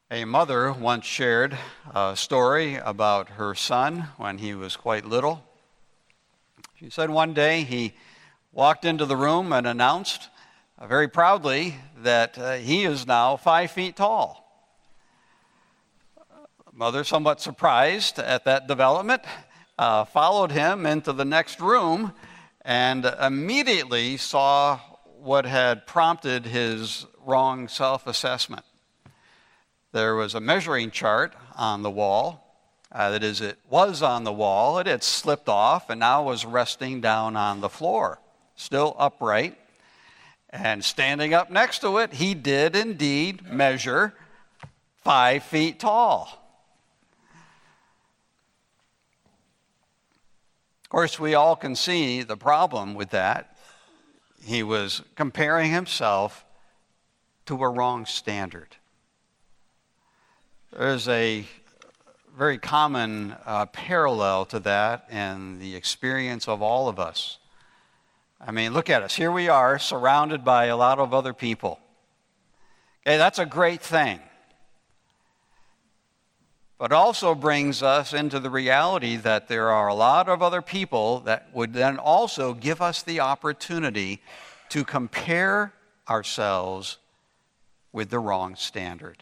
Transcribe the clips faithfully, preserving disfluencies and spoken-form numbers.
A mother once shared a story about her son when he was quite little. She said one day he walked into the room and announced uh, very proudly that uh, he is now five feet tall. Mother, somewhat surprised at that development, uh, followed him into the next room and immediately saw what had prompted his wrong self-assessment. There was a measuring chart on the wall. Uh, that is, it was on the wall. It had slipped off and now was resting down on the floor, still upright. And standing up next to it, he did indeed measure five feet tall. Of course, we all can see the problem with that. He was comparing himself to a wrong standard. There's a very common uh, parallel to that in the experience of all of us. I mean, look at us. Here we are, surrounded by a lot of other people. Okay, that's a great thing. But also brings us into the reality that there are a lot of other people that would then also give us the opportunity to compare ourselves with the wrong standard.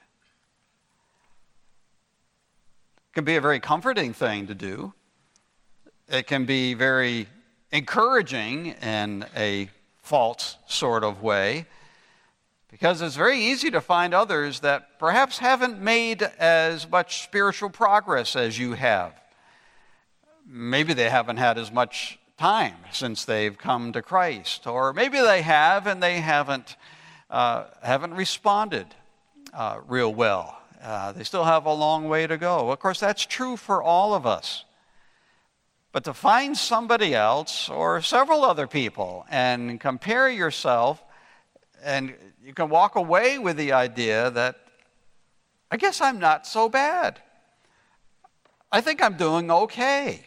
It can be a very comforting thing to do. It can be very encouraging in a false sort of way, because it's very easy to find others that perhaps haven't made as much spiritual progress as you have. Maybe they haven't had as much time since they've come to Christ, or maybe they have and they haven't uh, haven't responded uh, real well. Uh, they still have a long way to go. Of course, that's true for all of us. But to find somebody else or several other people and compare yourself, and you can walk away with the idea that, I guess I'm not so bad. I think I'm doing okay.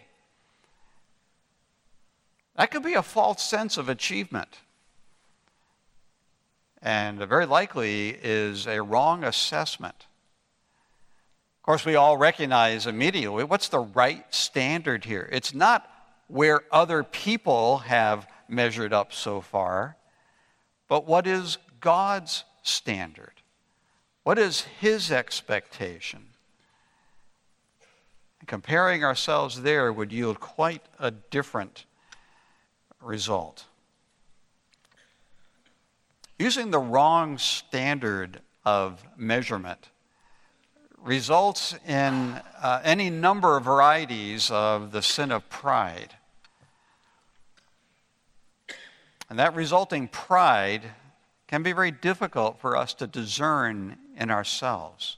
That could be a false sense of achievement. And very likely is a wrong assessment. Of course, we all recognize immediately what's the right standard here. It's not where other people have measured up so far, but what is God's standard? What is His expectation? And comparing ourselves there would yield quite a different result. Using the wrong standard of measurement results in uh, any number of varieties of the sin of pride. And that resulting pride can be very difficult for us to discern in ourselves.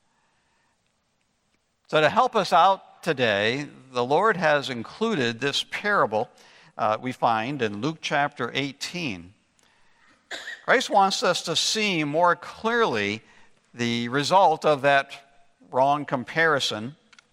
So to help us out today, the Lord has included this parable uh, we find in Luke chapter eighteen. Christ wants us to see more clearly the result of that wrong comparison.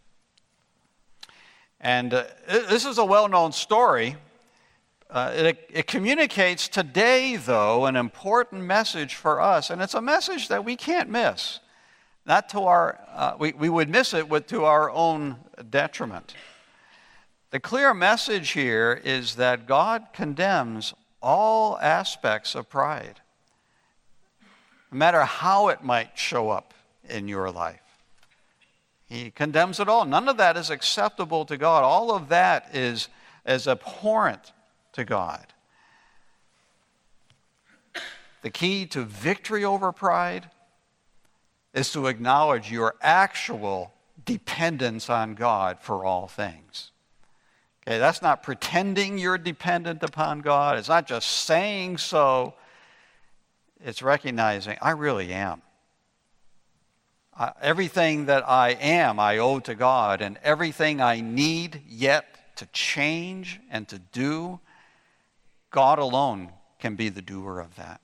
And uh, this is a well-known story. Uh, it, it communicates today, though, an important message for us, and it's a message that we can't miss. Not to our, uh, we, we would miss it with, to our own detriment. The clear message here is that God condemns all aspects of pride, no matter how it might show up in your life. He condemns it all. None of that is acceptable to God. All of that is, is abhorrent to God. The key to victory over pride is to acknowledge your actual dependence on God for all things. Okay, that's not pretending you're dependent upon God. It's not just saying so. It's recognizing, I really am. Uh, everything that I am, I owe to God, and everything I need yet to change and to do, God alone can be the doer of that.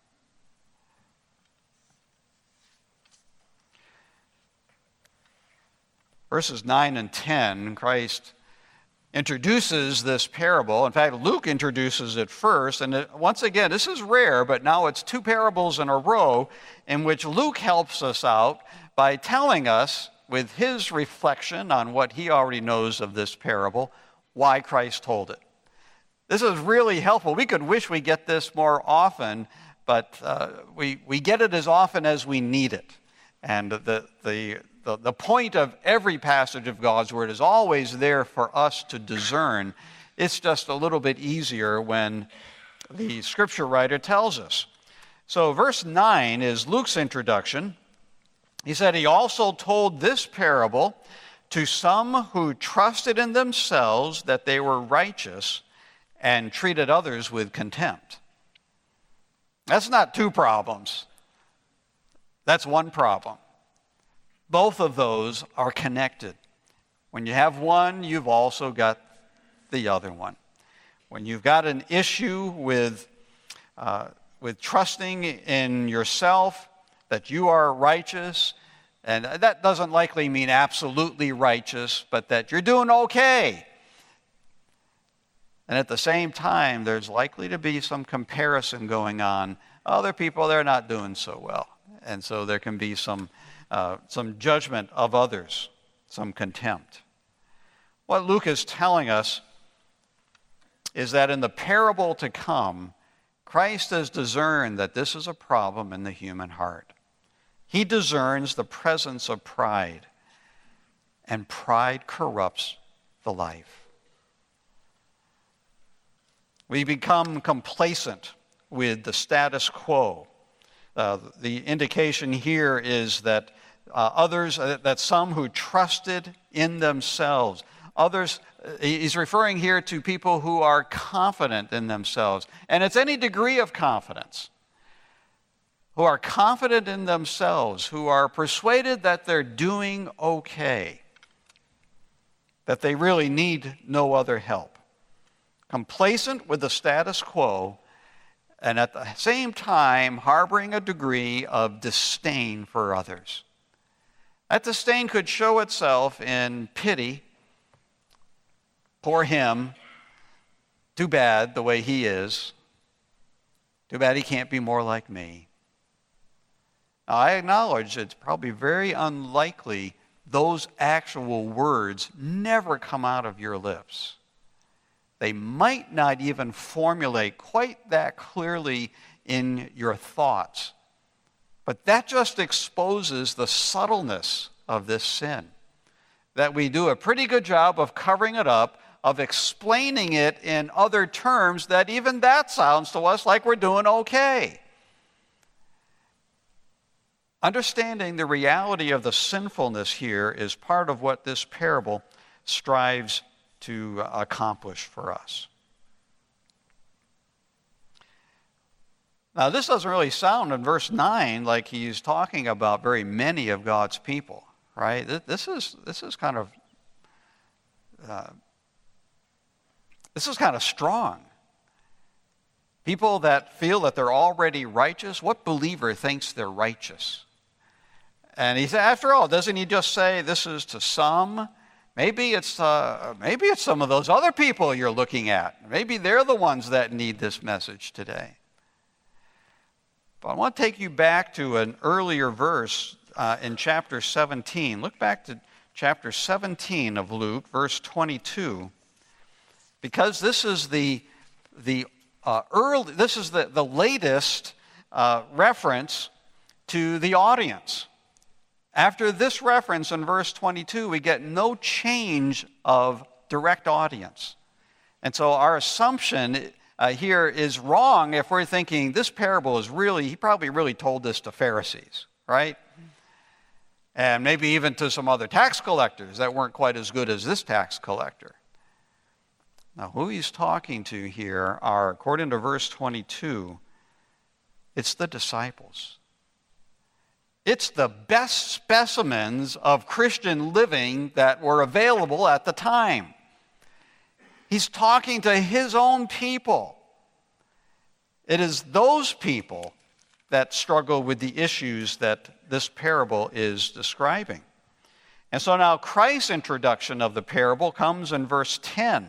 Verses nine and ten, Christ introduces this parable. In fact, Luke introduces it first. And it, once again, this is rare, but now it's two parables in a row in which Luke helps us out by telling us, with his reflection on what he already knows of this parable, why Christ told it. This is really helpful. We could wish we get this more often, but uh, we, we get it as often as we need it. And the, the, the, the point of every passage of God's Word is always there for us to discern. It's just a little bit easier when the Scripture writer tells us. So verse nine is Luke's introduction. He said, he also told this parable to some who trusted in themselves that they were righteous and treated others with contempt. That's not two problems. That's one problem. Both of those are connected. When you have one, you've also got the other one. When you've got an issue with, uh, with trusting in yourself, that you are righteous, and that doesn't likely mean absolutely righteous, but that you're doing okay. And at the same time, there's likely to be some comparison going on. Other people, they're not doing so well. And so there can be some, uh, some judgment of others, some contempt. What Luke is telling us is that in the parable to come, Christ has discerned that this is a problem in the human heart. He discerns the presence of pride, and pride corrupts the life. We become complacent with the status quo. Uh, the indication here is that uh, others, uh, that some who trusted in themselves, others, uh, he's referring here to people who are confident in themselves, and it's any degree of confidence, who are confident in themselves, who are persuaded that they're doing okay, that they really need no other help. Complacent with the status quo, and at the same time harboring a degree of disdain for others. That disdain could show itself in pity. Poor him. Too bad the way he is. Too bad he can't be more like me. Now, I acknowledge it's probably very unlikely those actual words never come out of your lips. They might not even formulate quite that clearly in your thoughts. But that just exposes the subtleness of this sin. That we do a pretty good job of covering it up, of explaining it in other terms, that even that sounds to us like we're doing okay. Understanding the reality of the sinfulness here is part of what this parable strives to accomplish for us. Now, this doesn't really sound in verse nine like he's talking about very many of God's people, right? This is, this is kind of uh, this is kind of strong. People that feel that they're already righteous, what believer thinks they're righteous? And he said, after all, doesn't he just say this is to some? Maybe it's, uh, maybe it's some of those other people you're looking at. Maybe they're the ones that need this message today. But I want to take you back to an earlier verse uh, in chapter seventeen. Look back to chapter seventeen of Luke, verse twenty-two, because this is the the uh, early, this is the, the latest uh, reference to the audience. After this reference in verse twenty-two, we get no change of direct audience. And so our assumption uh, here is wrong if we're thinking this parable is really, he probably really told this to Pharisees, right? And maybe even to some other tax collectors that weren't quite as good as this tax collector. Now, who he's talking to here are, according to verse twenty-two, it's the disciples. It's the best specimens of Christian living that were available at the time. He's talking to his own people. It is those people that struggle with the issues that this parable is describing. And so now Christ's introduction of the parable comes in verse ten.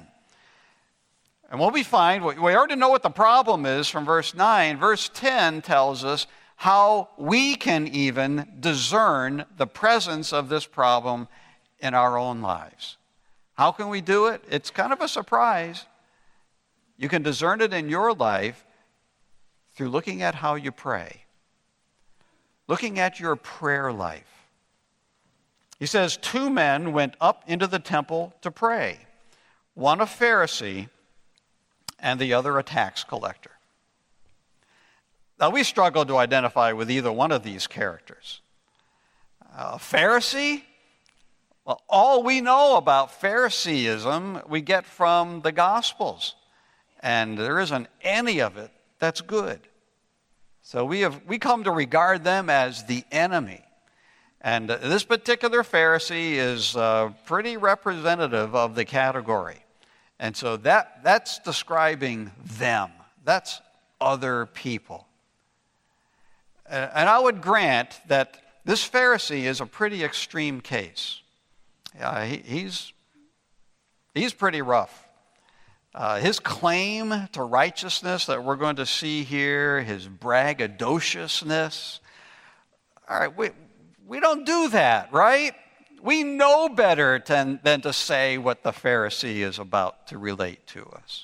And what we find, we already know what the problem is from verse nine. Verse ten tells us how we can even discern the presence of this problem in our own lives. How can we do it? It's kind of a surprise. You can discern it in your life through looking at how you pray, looking at your prayer life. He says, two men went up into the temple to pray, one a Pharisee and the other a tax collector. Now, we struggle to identify with either one of these characters. A Pharisee? Well, all we know about Phariseeism we get from the Gospels, and there isn't any of it that's good. So we have we come to regard them as the enemy. And this particular Pharisee is uh, pretty representative of the category. And so that that's describing them. That's other people. And I would grant that this Pharisee is a pretty extreme case. Uh, he, he's, he's pretty rough. Uh, his claim to righteousness that we're going to see here, his braggadociousness, all right, we, we don't do that, right? We know better than, than to say what the Pharisee is about to relate to us.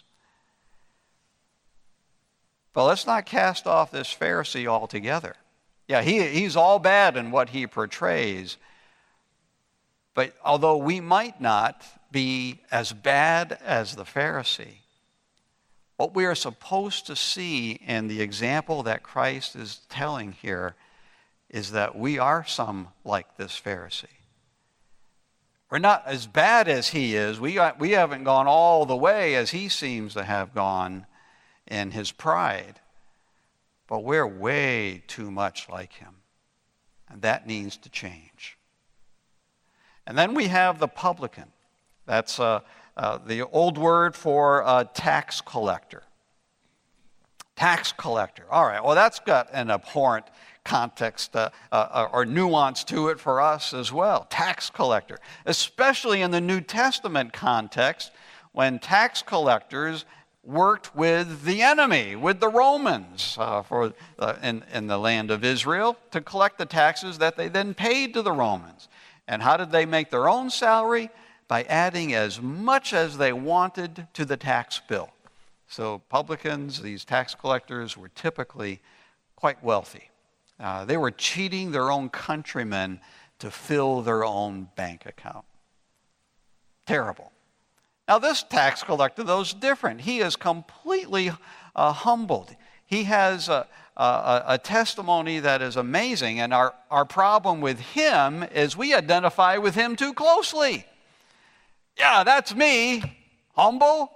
But let's not cast off this Pharisee altogether. Yeah, he, he's all bad in what he portrays. But although we might not be as bad as the Pharisee, what we are supposed to see in the example that Christ is telling here is that we are some like this Pharisee. We're not as bad as he is. We, got, we haven't gone all the way as he seems to have gone in his pride. But we're way too much like him. And that needs to change. And then we have the publican. That's uh, uh, the old word for a tax collector. Tax collector. All right, well, that's got an abhorrent context uh, uh, or nuance to it for us as well. Tax collector. Especially in the New Testament context, when tax collectors worked with the enemy, with the Romans uh, for uh, in, in the land of Israel to collect the taxes that they then paid to the Romans. And how did they make their own salary? By adding as much as they wanted to the tax bill. So publicans, these tax collectors, were typically quite wealthy. Uh, they were cheating their own countrymen to fill their own bank account. Terrible. Now this tax collector, though, is different. He is completely uh, humbled. He has a, a, a testimony that is amazing, and our, our problem with him is we identify with him too closely. Yeah, that's me, humble.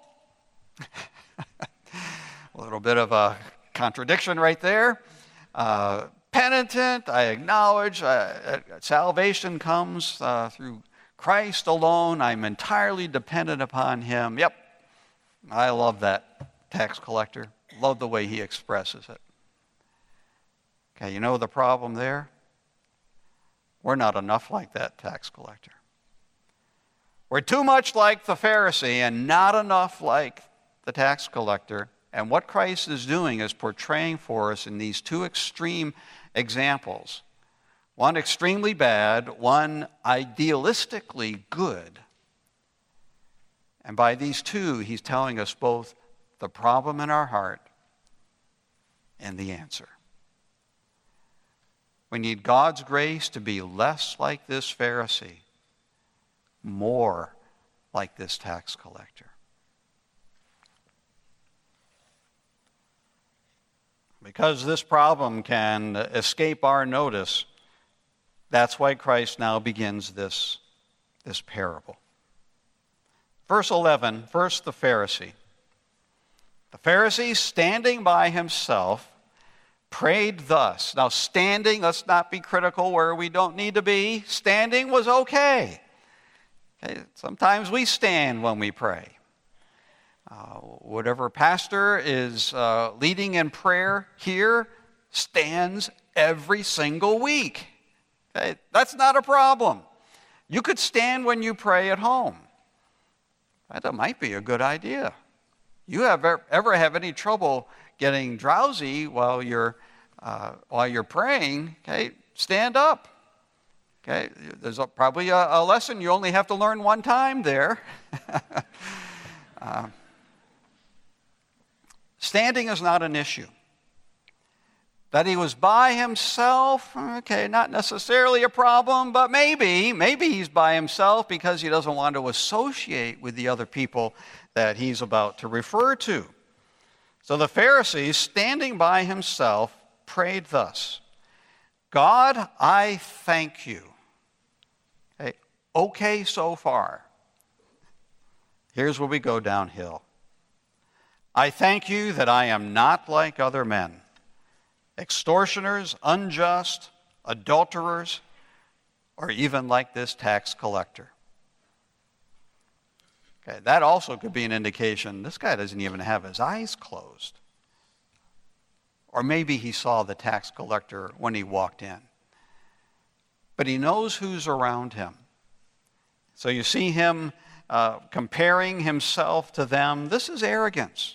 A little bit of a contradiction right there. Uh, penitent, I acknowledge uh, salvation comes uh, through Christ alone. I'm entirely dependent upon him. Yep, I love that tax collector. Love the way he expresses it. Okay, you know the problem there? We're not enough like that tax collector. We're too much like the Pharisee and not enough like the tax collector. And what Christ is doing is portraying for us in these two extreme examples. One extremely bad, one idealistically good. And by these two, he's telling us both the problem in our heart and the answer. We need God's grace to be less like this Pharisee, more like this tax collector. Because this problem can escape our notice, that's why Christ now begins this, this parable. Verse eleven, first the Pharisee. The Pharisee, standing by himself, prayed thus. Now standing, let's not be critical where we don't need to be. Standing was okay. Okay, sometimes we stand when we pray. Uh, whatever pastor is uh, leading in prayer here stands every single week. Okay, that's not a problem. You could stand when you pray at home. That might be a good idea. You have ever have any trouble getting drowsy while you're uh, while you're praying, okay, stand up. Okay, there's a, probably a, a lesson you only have to learn one time there. uh, standing is not an issue. That he was by himself, okay, not necessarily a problem, but maybe, maybe he's by himself because he doesn't want to associate with the other people that he's about to refer to. So the Pharisee, standing by himself, prayed thus: God, I thank you. Okay, okay so far. Here's where we go downhill. I thank you that I am not like other men, extortioners, unjust, adulterers, or even like this tax collector. Okay, that also could be an indication this guy doesn't even have his eyes closed. Or maybe he saw the tax collector when he walked in. But he knows who's around him. So you see him uh, comparing himself to them. This is arrogance.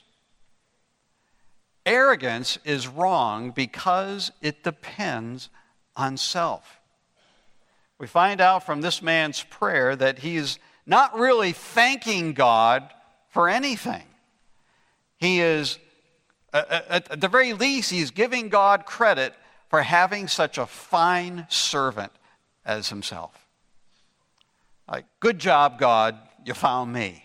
Arrogance is wrong because it depends on self. We find out from this man's prayer that he's not really thanking God for anything. He is, at the very least, he's giving God credit for having such a fine servant as himself. Like, good job, God, you found me.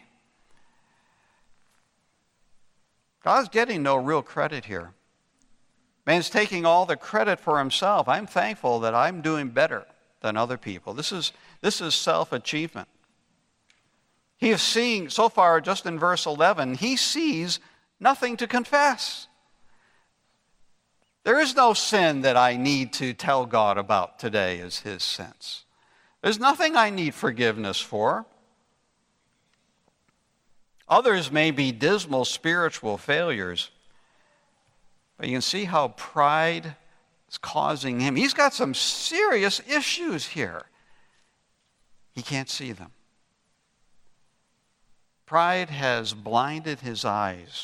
God's getting no real credit here. Man's taking all the credit for himself. I'm thankful that I'm doing better than other people. This is, this is self-achievement. He is seeing, so far, just in verse eleven, he sees nothing to confess. There is no sin that I need to tell God about today, is his sense. There's nothing I need forgiveness for. Others may be dismal spiritual failures, but you can see how pride is causing him. He's got some serious issues here. He can't see them. Pride has blinded his eyes.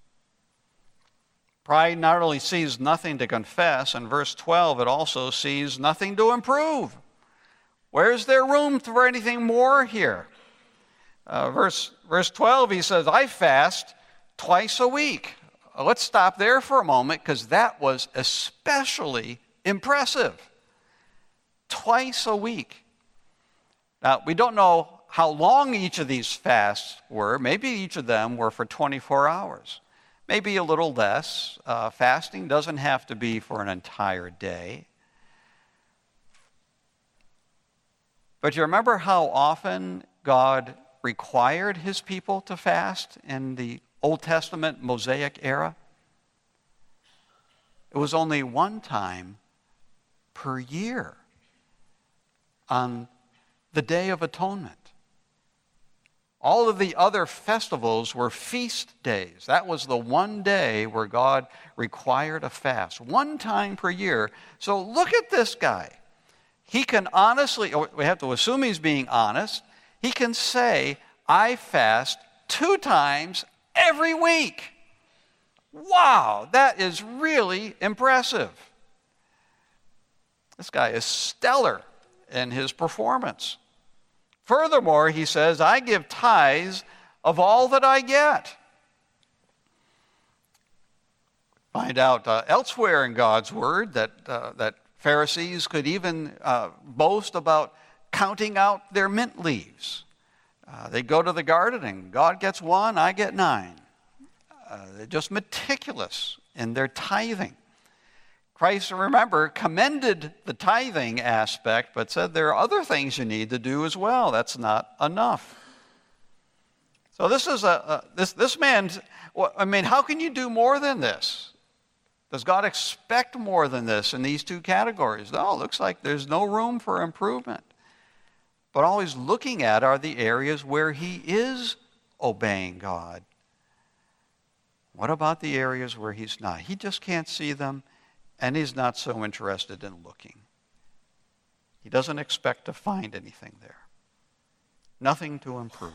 Pride not only sees nothing to confess, in verse twelve, it also sees nothing to improve. Where's there room for anything more here? Uh, verse, verse twelve, he says, I fast twice a week. Uh, let's stop there for a moment because that was especially impressive. Twice a week. Now, we don't know how long each of these fasts were. Maybe each of them were for twenty-four hours. Maybe a little less. Uh, fasting doesn't have to be for an entire day. But you remember how often God required his people to fast in the Old Testament Mosaic era? It was only one time per year on the Day of Atonement. All of the other festivals were feast days. That was the one day where God required a fast, one time per year. So look at this guy. He can honestly, we have to assume he's being honest, he can say, I fast two times every week. Wow, that is really impressive. This guy is stellar in his performance. Furthermore, he says, I give tithes of all that I get. Find out uh, elsewhere in God's word that, uh, that Pharisees could even uh, boast about counting out their mint leaves. Uh, they go to the garden and God gets one, I get nine. Uh, they're just meticulous in their tithing. Christ, remember, commended the tithing aspect, but said there are other things you need to do as well. That's not enough. So this is a, a this this man. Well, I mean, how can you do more than this? Does God expect more than this in these two categories? No, it looks like there's no room for improvement. But all he's looking at are the areas where he is obeying God. What about the areas where he's not? He just can't see them. And he's not so interested in looking. He doesn't expect to find anything there. Nothing to improve.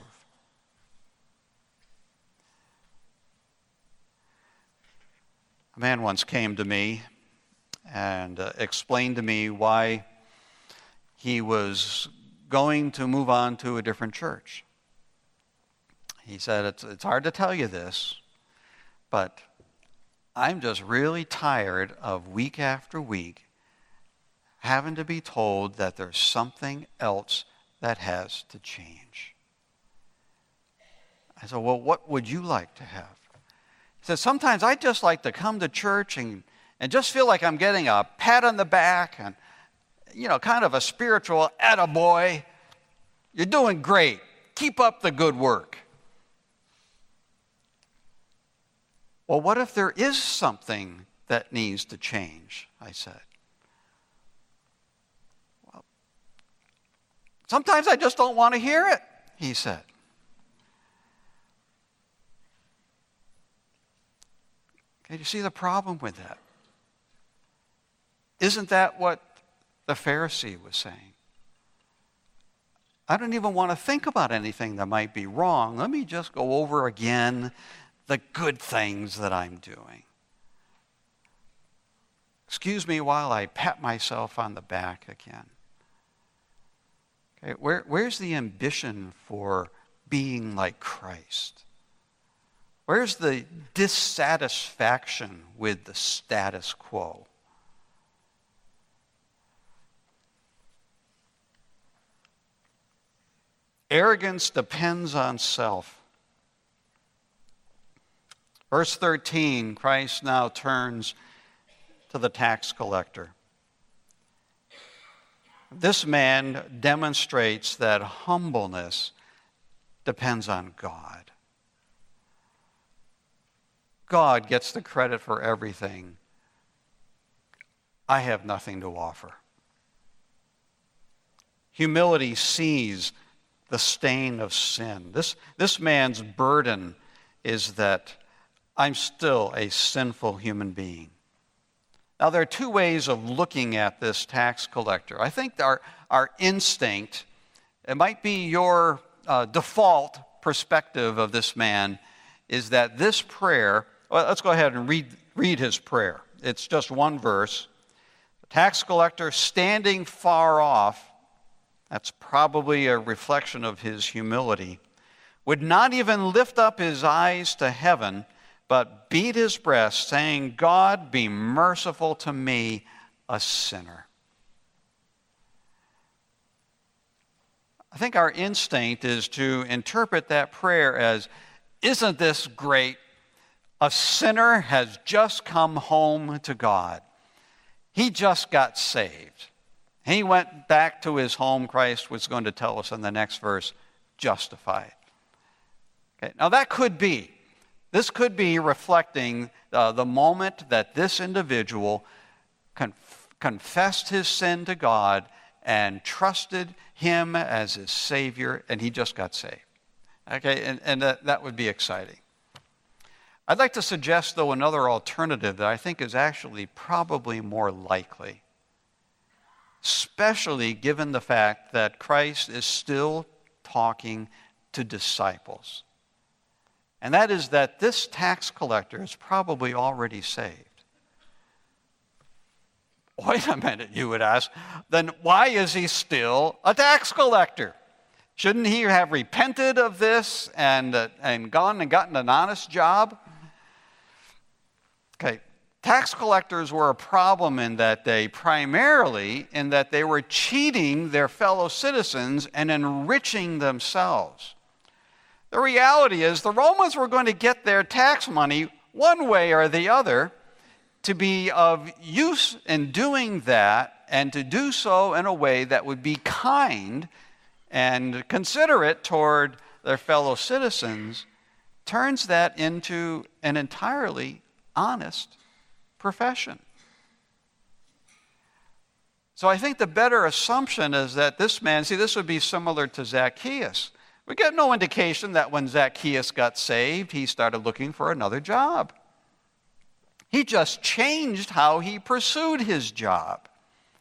A man once came to me and uh, explained to me why he was going to move on to a different church. He said, it's, it's hard to tell you this, but I'm just really tired of week after week having to be told that there's something else that has to change. I said, well, what would you like to have? He said, sometimes I just like to come to church and, and just feel like I'm getting a pat on the back and, you know, kind of a spiritual attaboy. You're doing great. Keep up the good work. Well, what if there is something that needs to change? I said. Well, sometimes I just don't want to hear it, he said. Okay, do you see the problem with that? Isn't that what the Pharisee was saying? I don't even want to think about anything that might be wrong. Let me just go over again the good things that I'm doing. Excuse me while I pat myself on the back again. Okay, where, where's the ambition for being like Christ? Where's the dissatisfaction with the status quo? Arrogance depends on self. Verse thirteen, Christ now turns to the tax collector. This man demonstrates that humbleness depends on God. God gets the credit for everything. I have nothing to offer. Humility sees the stain of sin. This, this man's burden is that I'm still a sinful human being. Now, there are two ways of looking at this tax collector. I think our, our instinct, it might be your uh, default perspective of this man, is that this prayer, well, let's go ahead and read, read his prayer. It's just one verse. The tax collector standing far off, that's probably a reflection of his humility, would not even lift up his eyes to heaven, but beat his breast, saying, God, be merciful to me, a sinner. I think our instinct is to interpret that prayer as, isn't this great? A sinner has just come home to God. He just got saved. He went back to his home, Christ was going to tell us in the next verse, justified. Okay, now that could be. This could be reflecting uh, the moment that this individual conf- confessed his sin to God and trusted him as his Savior, and he just got saved. Okay, and, and that, that would be exciting. I'd like to suggest, though, another alternative that I think is actually probably more likely, especially given the fact that Christ is still talking to disciples. And that is that this tax collector is probably already saved. Wait a minute, you would ask. Then why is he still a tax collector? Shouldn't he have repented of this and, uh, and gone and gotten an honest job? Okay, tax collectors were a problem in that day, primarily in that they were cheating their fellow citizens and enriching themselves. The reality is the Romans were going to get their tax money one way or the other to be of use in doing that, and to do so in a way that would be kind and considerate toward their fellow citizens, turns that into an entirely honest profession. So I think the better assumption is that this man, see, this would be similar to Zacchaeus. We get no indication that when Zacchaeus got saved, he started looking for another job. He just changed how he pursued his job.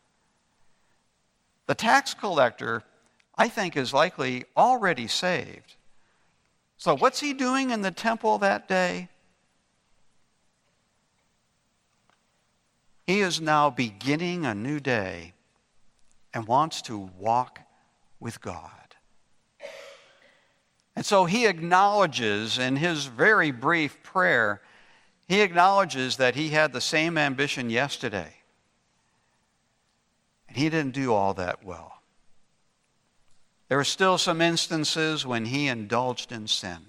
The tax collector, I think, is likely already saved. So what's he doing in the temple that day? He is now beginning a new day and wants to walk with God. And so he acknowledges in his very brief prayer, he acknowledges that he had the same ambition yesterday. And he didn't do all that well. There were still some instances when he indulged in sin.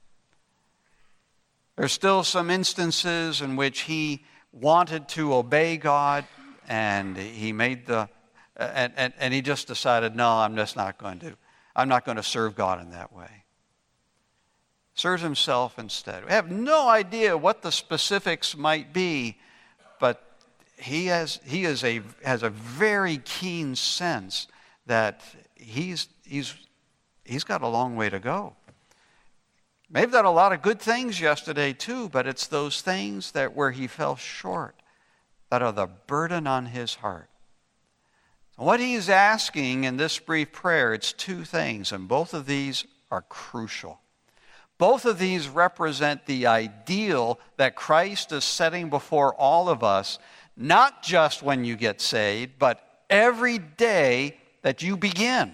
There are still some instances in which he wanted to obey God, and he made the, and, and, and he just decided, no, I'm just not going to. I'm not going to serve God in that way. Serves himself instead. We have no idea what the specifics might be, but he has he is a has a very keen sense that he's he's he's got a long way to go. May have done a lot of good things yesterday too, but it's those things that where he fell short that are the burden on his heart. So what he's asking in this brief prayer, it's two things, and both of these are crucial. Both of these represent the ideal that Christ is setting before all of us, not just when you get saved, but every day that you begin.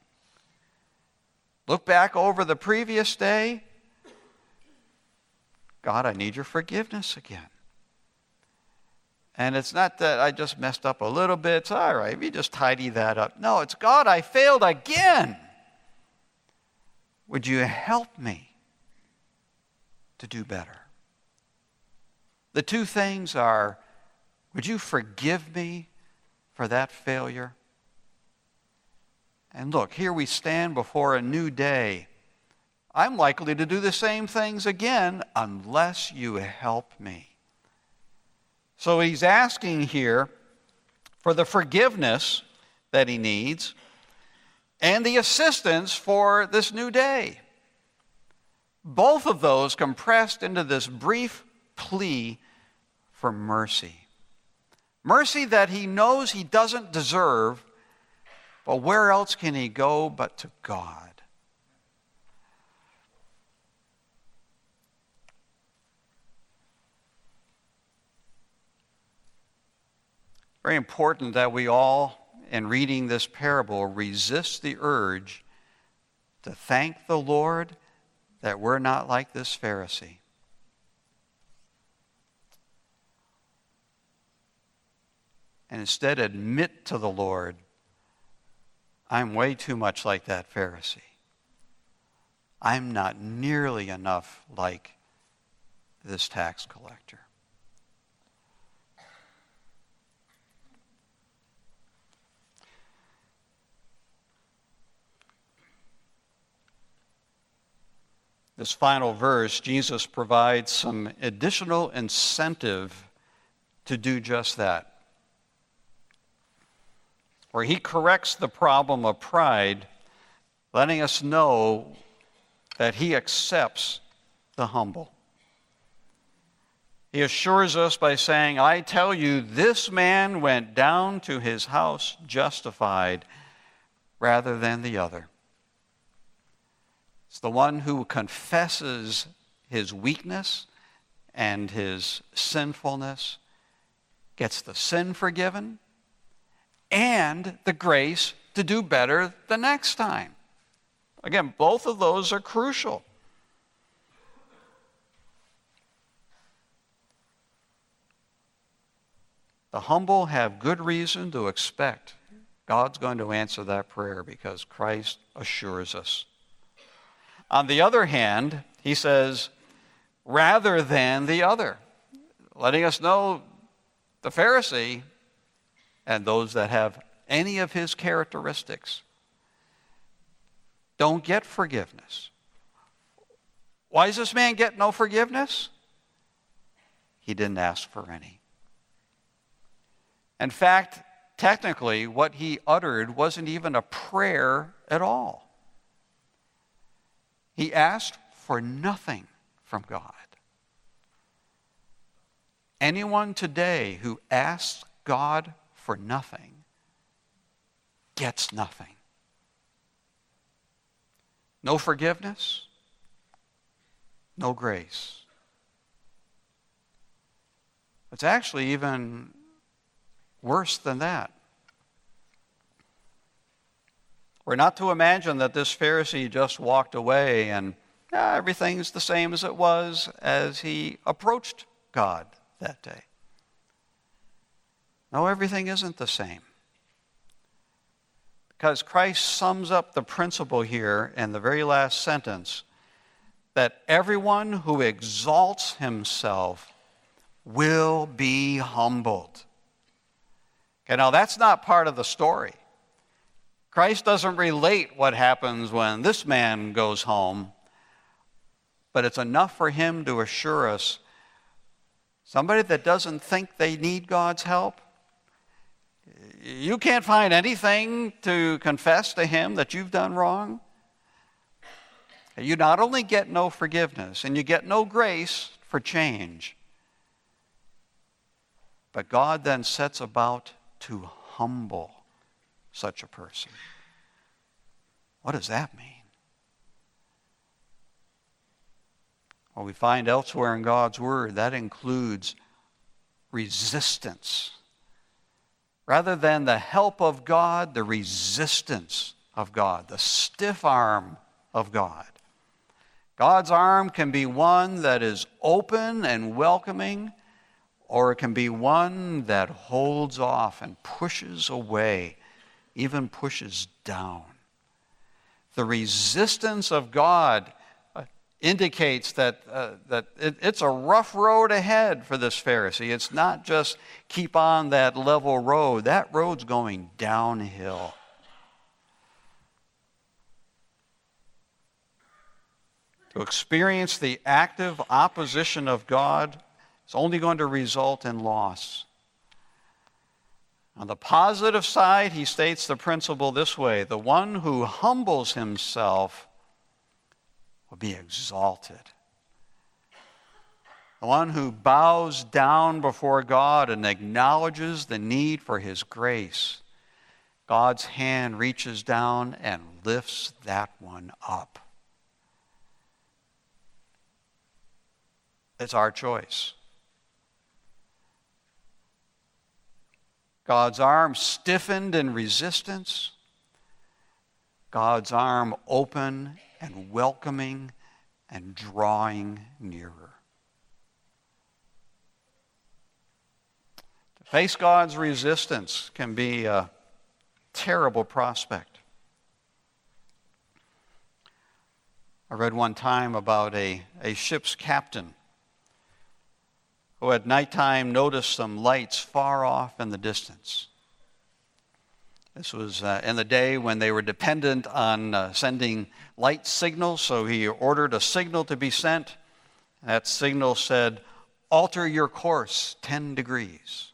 Look back over the previous day. God, I need your forgiveness again. And it's not that I just messed up a little bit. It's all right, you just tidy that up. No, it's God, I failed again. Would you help me to do better? The two things are, would you forgive me for that failure? And look, here we stand before a new day. I'm likely to do the same things again unless you help me. So he's asking here for the forgiveness that he needs and the assistance for this new day. Both of those compressed into this brief plea for mercy. Mercy that he knows he doesn't deserve, but where else can he go but to God? Very important that we all, in reading this parable, resist the urge to thank the Lord that we're not like this Pharisee. And instead admit to the Lord, I'm way too much like that Pharisee. I'm not nearly enough like this tax collector. This final verse, Jesus provides some additional incentive to do just that. Where he corrects the problem of pride, letting us know that he accepts the humble. He assures us by saying, I tell you, this man went down to his house justified rather than the other. It's the one who confesses his weakness and his sinfulness, gets the sin forgiven, and the grace to do better the next time. Again, both of those are crucial. The humble have good reason to expect God's going to answer that prayer because Christ assures us. On the other hand, he says, rather than the other, letting us know the Pharisee and those that have any of his characteristics don't get forgiveness. Why does this man get no forgiveness? He didn't ask for any. In fact, technically, what he uttered wasn't even a prayer at all. He asked for nothing from God. Anyone today who asks God for nothing gets nothing. No forgiveness, no grace. It's actually even worse than that. We're not to imagine that this Pharisee just walked away and yeah, everything's the same as it was as he approached God that day. No, everything isn't the same. Because Christ sums up the principle here in the very last sentence that everyone who exalts himself will be humbled. Okay, now that's not part of the story. Christ doesn't relate what happens when this man goes home, but it's enough for him to assure us somebody that doesn't think they need God's help, you can't find anything to confess to him that you've done wrong. You not only get no forgiveness and you get no grace for change, but God then sets about to humble such a person. What does that mean? Well, we find elsewhere in God's Word that includes resistance. Rather than the help of God, the resistance of God, the stiff arm of God. God's arm can be one that is open and welcoming, or it can be one that holds off and pushes away, even pushes down. The resistance of God uh, indicates that, uh, that it, it's a rough road ahead for this Pharisee. It's not just keep on that level road. That road's going downhill. To experience the active opposition of God is only going to result in loss. On the positive side, he states the principle this way: the one who humbles himself will be exalted. The one who bows down before God and acknowledges the need for his grace, God's hand reaches down and lifts that one up. It's our choice. God's arm stiffened in resistance. God's arm open and welcoming and drawing nearer. To face God's resistance can be a terrible prospect. I read one time about a, a ship's captain who at nighttime noticed some lights far off in the distance. This was uh, in the day when they were dependent on uh, sending light signals, so he ordered a signal to be sent. That signal said, "Alter your course ten degrees."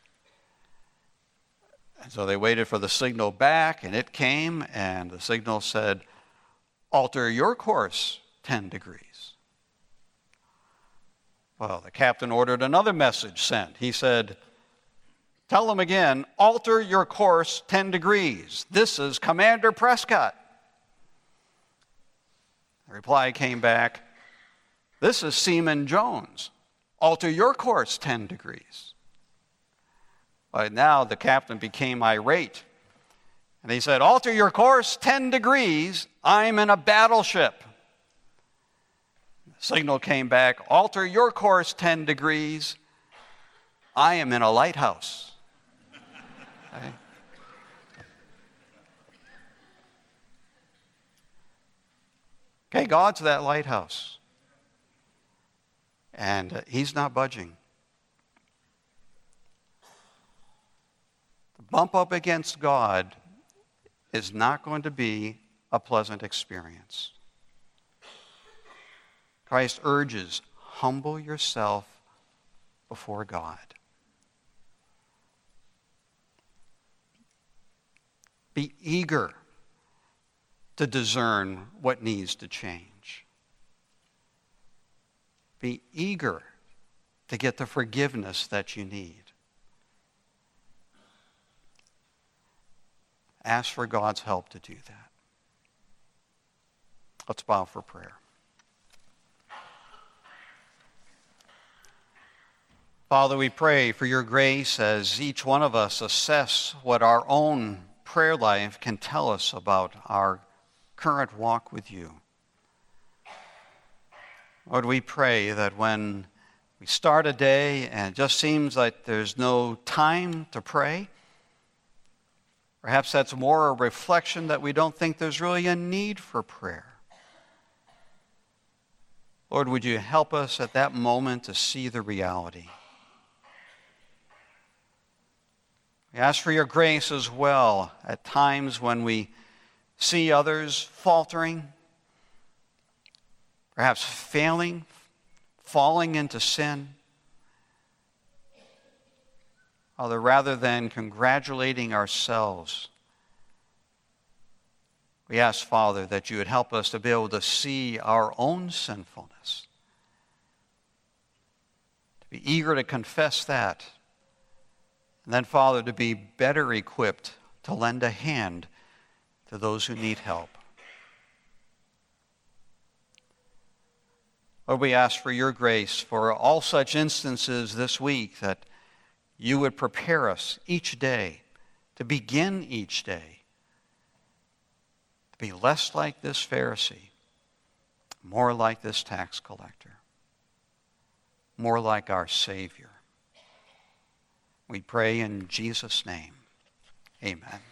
And so they waited for the signal back, and it came, and the signal said, "Alter your course ten degrees." Well, the captain ordered another message sent. He said, "Tell them again, alter your course ten degrees. This is Commander Prescott." The reply came back, "This is Seaman Jones. Alter your course ten degrees. But now the captain became irate. And he said, "Alter your course ten degrees. I'm in a battleship." Signal came back, "Alter your course ten degrees. I am in a lighthouse." Okay. Okay, God's that lighthouse. And uh, he's not budging. The bump up against God is not going to be a pleasant experience. Christ urges, humble yourself before God. Be eager to discern what needs to change. Be eager to get the forgiveness that you need. Ask for God's help to do that. Let's bow for prayer. Father, we pray for your grace as each one of us assess what our own prayer life can tell us about our current walk with you. Lord, we pray that when we start a day and it just seems like there's no time to pray, perhaps that's more a reflection that we don't think there's really a need for prayer. Lord, would you help us at that moment to see the reality? We ask for your grace as well at times when we see others faltering, perhaps failing, falling into sin. Father, rather than congratulating ourselves, we ask, Father, that you would help us to be able to see our own sinfulness, to be eager to confess that, and then, Father, to be better equipped to lend a hand to those who need help. Lord, we ask for your grace for all such instances this week, that you would prepare us each day to begin each day to be less like this Pharisee, more like this tax collector, more like our Savior. We pray in Jesus' name. Amen.